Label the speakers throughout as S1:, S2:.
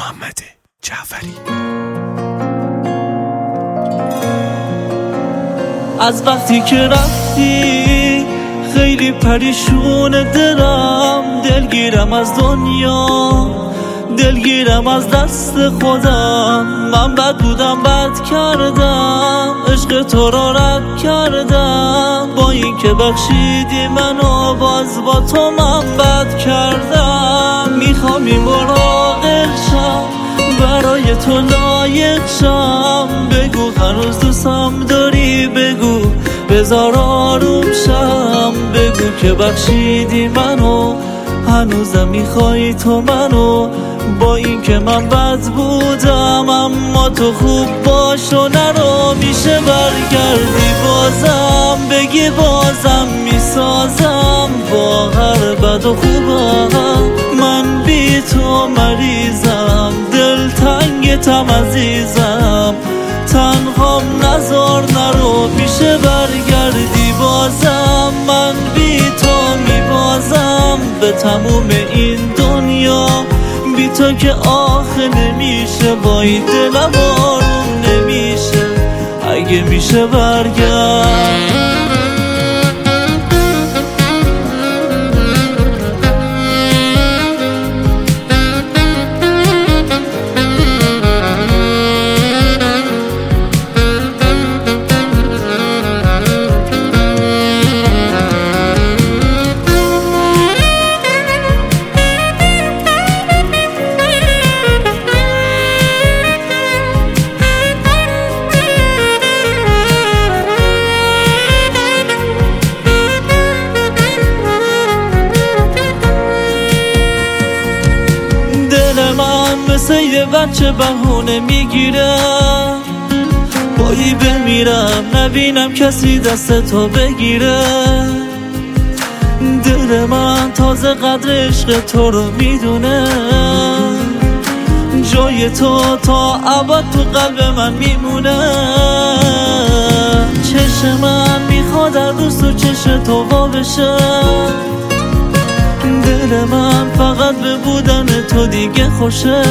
S1: محمد جعفری.
S2: از وقتی که رفتی خیلی پریشون دلم، دلگیرم از دنیا، دلگیرم از دست خودم. من بد بودم، بد کردم، عشق تو را رد کردم. با این که بخشیدی منو، باز با تو من بد کردم. میخوام این مراقل شم، برای تو لایق شم. بگو هنوز دوستم داری، بگو بذار آروم شم. بگو که بخشیدی منو، هنوزم میخوای تو منو. با این که من بد بودم، اما تو خوب باش و نرو. میشه برگردی بازم، بگی بازم میسازم. با هر بد و خوبم من بی تو مریضم. دل تنگتم عزیزم، تنهام نزار نرو. میشه برگردی بازم، من بی تو میبازم. به تموم این دنیا بی تو که آخه نمیشه. وای دلم آروم نمیشه، اگه میشه برگرد. مثل یه بچه بهونه میگیره، بایی بمیرم نبینم کسی دست تو بگیره. دل من تازه قدر عشق تو رو میدونه، جای تو تا ابد تو قلب من میمونه. چشم من میخواد در روز تو چش تو وا بشه. دل من فقط به بودن تو دیگه خوشه.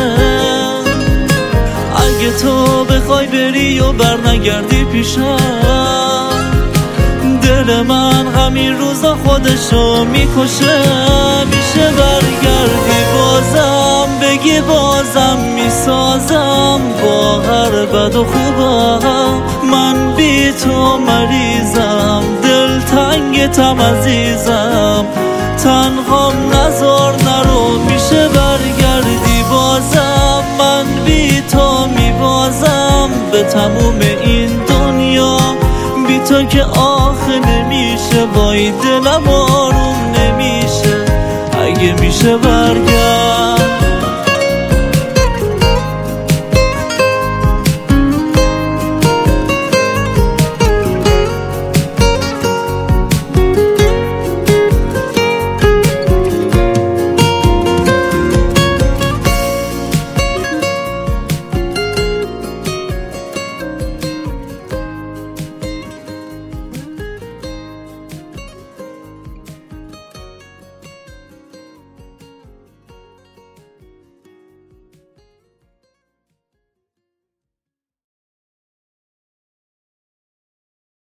S2: اگه تو بخوای بری و برنگردی پیشم، دل من همین روزا خودشو میکشه. میشه برگردی بازم، بگی بازم میسازم. با هر بد و خوبم من بی تو مریضم. دل تنگتم عزیزم، تنهام نزار نرو. میشه برگردی بازم، من بی تو میبازم. به تموم این دنیا بی تو که آخه نمیشه. وای دلم آروم نمیشه، اگه میشه برگرد.